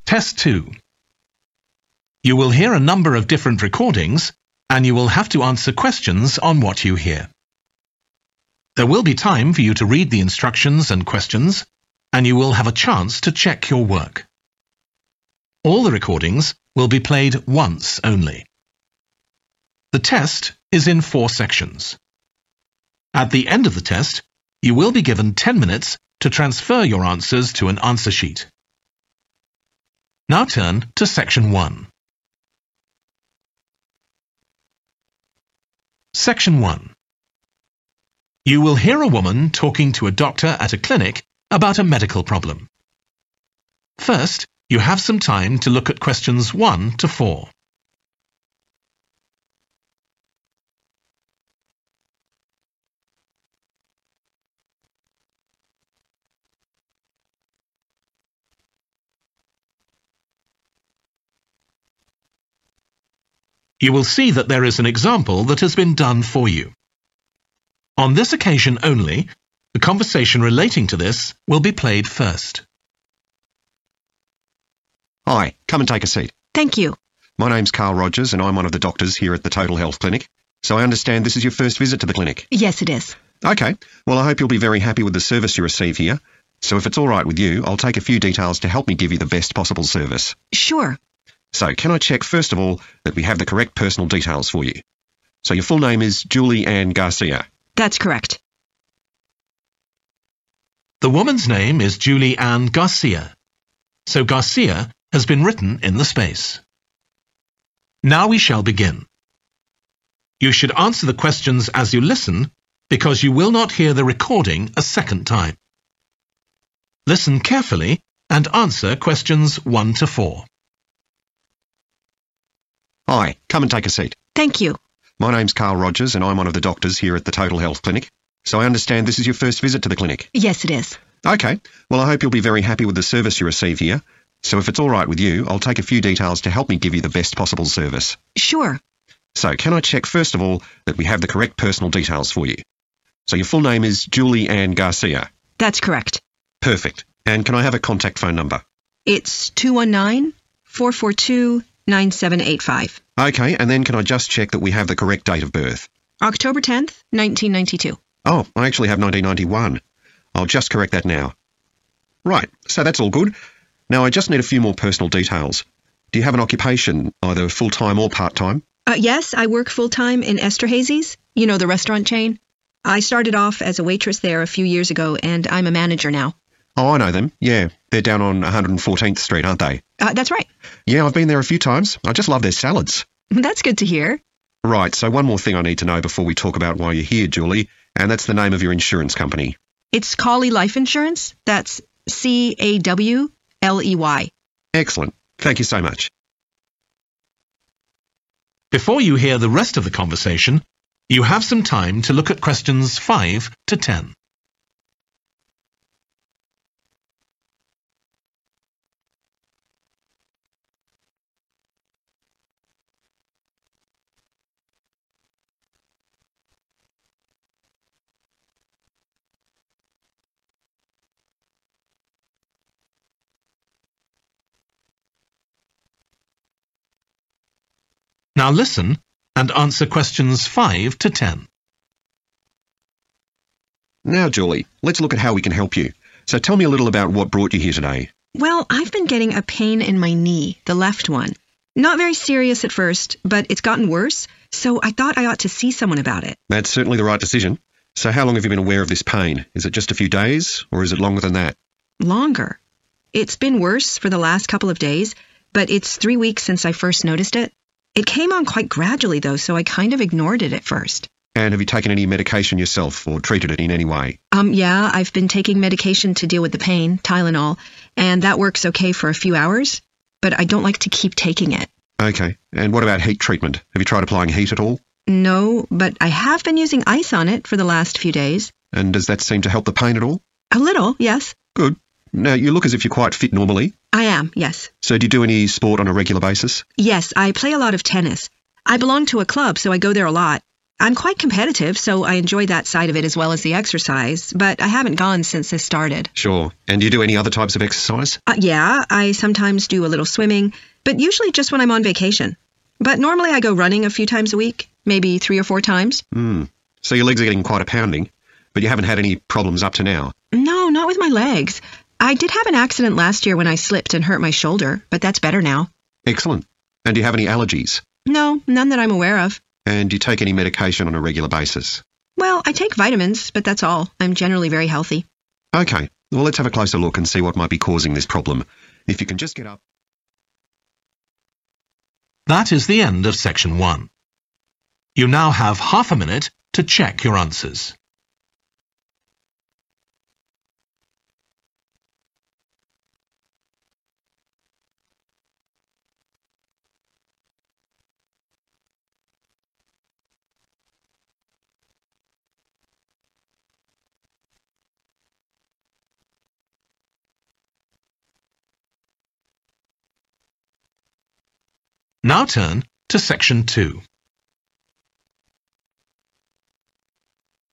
Test 2. You will hear a number of different recordings, and you will have to answer questions on what you hear. There will be time for you to read the instructions and questions, and you will have a chance to check your work. All the recordings will be played once only. The test is in 4 sections. At the end of the test, you will be given 10 minutes to transfer your answers to an answer sheet. Now turn to Section 1. Section 1. You will hear a woman talking to a doctor at a clinic about a medical problem. First, you have some time to look at questions 1 to 4. You will see that there is an example that has been done for you. On this occasion only, the conversation relating to this will be played first. Hi, come and take a seat. Thank you. My name's Carl Rogers and I'm one of the doctors here at the Total Health Clinic. So I understand this is your first visit to the clinic? Yes, it is. Okay, well I hope you'll be very happy with the service you receive here. So if it's all right with you, I'll take a few details to help me give you the best possible service. Sure. So can I check first of all that we have the correct personal details for you? So your full name is Julie Ann Garcia? That's correct. The woman's name is Julie Ann Garcia, so Garcia has been written in the space. Now we shall begin. You should answer the questions as you listen, because you will not hear the recording a second time. Listen carefully and answer questions 1 to 4. Hi, come and take a seat. Thank you. My name's Carl Rogers and I'm one of the doctors here at the Total Health Clinic. So I understand this is your first visit to the clinic? Yes, it is. Okay, well I hope you'll be very happy with the service you receive here. So if it's all right with you, I'll take a few details to help me give you the best possible service. Sure. So can I check first of all that we have the correct personal details for you? So your full name is Julie Ann Garcia? That's correct. Perfect. And can I have a contact phone number? It's 219-442-9785. Okay, and then can I just check that we have the correct date of birth? October 10th, 1992. Oh, I actually have 1991. I'll just correct that now. Right, so that's all good. Now I just need a few more personal details. Do you have an occupation, either full-time or part-time? Yes, I work full-time in Esterhazy's, you know, the restaurant chain. I started off as a waitress there a few years ago, and I'm a manager now. Oh, I know them. Yeah, they're down on 114th Street, aren't they? That's right. Yeah, I've been there a few times. I just love their salads. That's good to hear. Right, so one more thing I need to know before we talk about why you're here, Julie, and that's the name of your insurance company. It's Cawley Life Insurance. That's Cawley. Excellent. Thank you so much. Before you hear the rest of the conversation, you have some time to look at questions 5 to 10. Now listen and answer questions 5 to 10. Now, Julie, let's look at how we can help you. So tell me a little about what brought you here today. Well, I've been getting a pain in my knee, the left one. Not very serious at first, but it's gotten worse, so I thought I ought to see someone about it. That's certainly the right decision. So how long have you been aware of this pain? Is it just a few days, or is it longer than that? Longer. It's been worse for the last couple of days, but it's 3 weeks since I first noticed it. It came on quite gradually, though, so I kind of ignored it at first. And have you taken any medication yourself or treated it in any way? Yeah, I've been taking medication to deal with the pain, Tylenol, and that works okay for a few hours, but I don't like to keep taking it. Okay. And what about heat treatment? Have you tried applying heat at all? No, but I have been using ice on it for the last few days. And does that seem to help the pain at all? A little, yes. Good. Now, you look as if you're quite fit normally. I am, yes. So do you do any sport on a regular basis? Yes, I play a lot of tennis. I belong to a club, so I go there a lot. I'm quite competitive, so I enjoy that side of it as well as the exercise, but I haven't gone since this started. Sure. And do you do any other types of exercise? Yeah, I sometimes do a little swimming, but usually just when I'm on vacation. But normally I go running a few times a week, maybe 3 or 4 times. So your legs are getting quite a pounding, but you haven't had any problems up to now? No, not with my legs. I did have an accident last year when I slipped and hurt my shoulder, but that's better now. Excellent. And do you have any allergies? No, none that I'm aware of. And do you take any medication on a regular basis? Well, I take vitamins, but that's all. I'm generally very healthy. Okay, well, let's have a closer look and see what might be causing this problem. If you can just get up. That is the end of section 1. You now have half a minute to check your answers. Now turn to section 2.